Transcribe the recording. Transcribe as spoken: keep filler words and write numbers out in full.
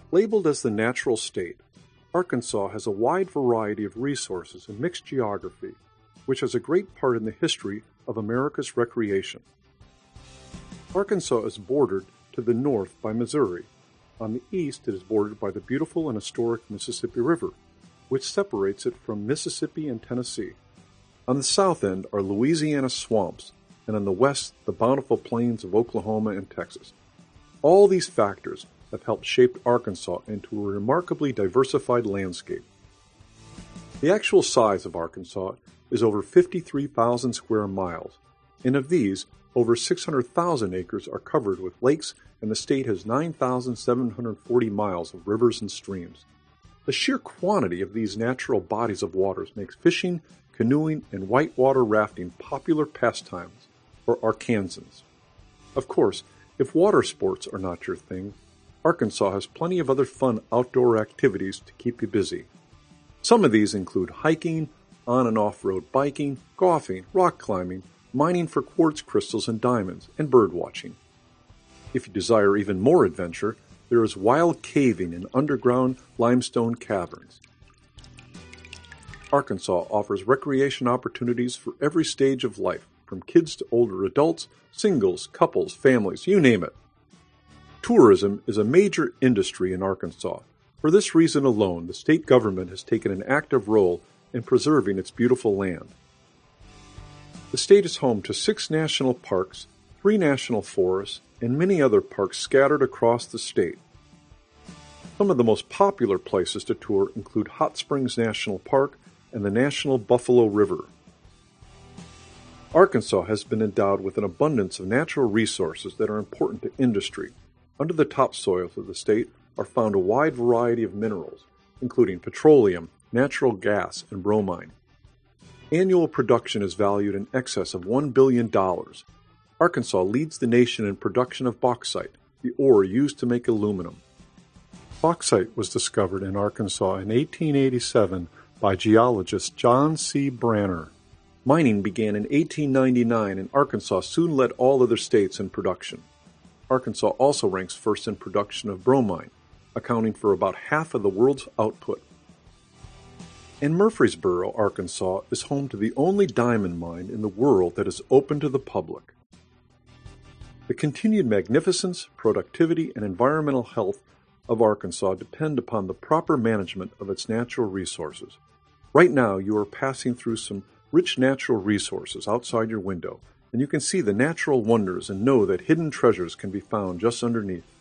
Labeled as the natural state, Arkansas has a wide variety of resources and mixed geography, which has a great part in the history of America's recreation. Arkansas is bordered to the north by Missouri. On the east, it is bordered by the beautiful and historic Mississippi River, which separates it from Mississippi and Tennessee. On the south end are Louisiana swamps, and on the west, the bountiful plains of Oklahoma and Texas. All these factors have helped shape Arkansas into a remarkably diversified landscape. The actual size of Arkansas is over fifty-three thousand square miles, and of these, over six hundred thousand acres are covered with lakes, and the state has nine thousand seven hundred forty miles of rivers and streams. The sheer quantity of these natural bodies of waters makes fishing, canoeing, and whitewater rafting popular pastimes for Arkansans. Of course, if water sports are not your thing, Arkansas has plenty of other fun outdoor activities to keep you busy. Some of these include hiking, on and off-road biking, golfing, rock climbing, mining for quartz crystals and diamonds, and bird watching. If you desire even more adventure, there is wild caving in underground limestone caverns. Arkansas offers recreation opportunities for every stage of life, from kids to older adults, singles, couples, families, you name it. Tourism is a major industry in Arkansas. For this reason alone, the state government has taken an active role in preserving its beautiful land. The state is home to six national parks, three national forests, and many other parks scattered across the state. Some of the most popular places to tour include Hot Springs National Park and the National Buffalo River. Arkansas has been endowed with an abundance of natural resources that are important to industry. Under the topsoils of the state are found a wide variety of minerals, including petroleum, natural gas, and bromine. Annual production is valued in excess of one billion dollars. Arkansas leads the nation in production of bauxite, the ore used to make aluminum. Bauxite was discovered in Arkansas in eighteen eighty-seven by geologist John C. Branner. Mining began in eighteen ninety-nine, and Arkansas soon led all other states in production. Arkansas also ranks first in production of bromine, accounting for about half of the world's output. And Murfreesboro, Arkansas, is home to the only diamond mine in the world that is open to the public. The continued magnificence, productivity, and environmental health of Arkansas depend upon the proper management of its natural resources. Right now, you are passing through some rich natural resources outside your window, and you can see the natural wonders and know that hidden treasures can be found just underneath.